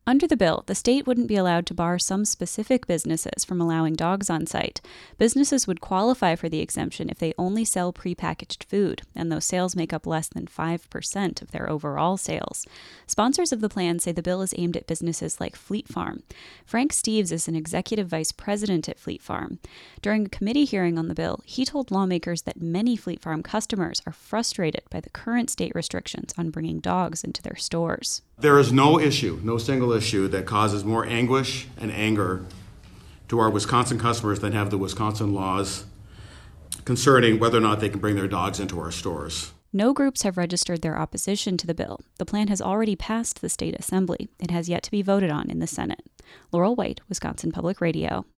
Under the bill, the state wouldn't be allowed to bar some specific businesses from allowing dogs on site. Businesses would qualify for the exemption if they only sell prepackaged food, and those sales make up less than 5% of their overall sales. Sponsors of the plan say the bill is aimed at businesses like Fleet Farm. Frank Steves is an executive vice president at Fleet Farm. During a committee hearing on the bill, he told lawmakers that many Fleet Farm customers are frustrated by the current state restrictions on bringing dogs into their stores. There is no issue, no single issue that causes more anguish and anger to our Wisconsin customers than have the Wisconsin laws concerning whether or not they can bring their dogs into our stores. No groups have registered their opposition to the bill. The plan has already passed the state assembly. It has yet to be voted on in the Senate. Laurel White, Wisconsin Public Radio.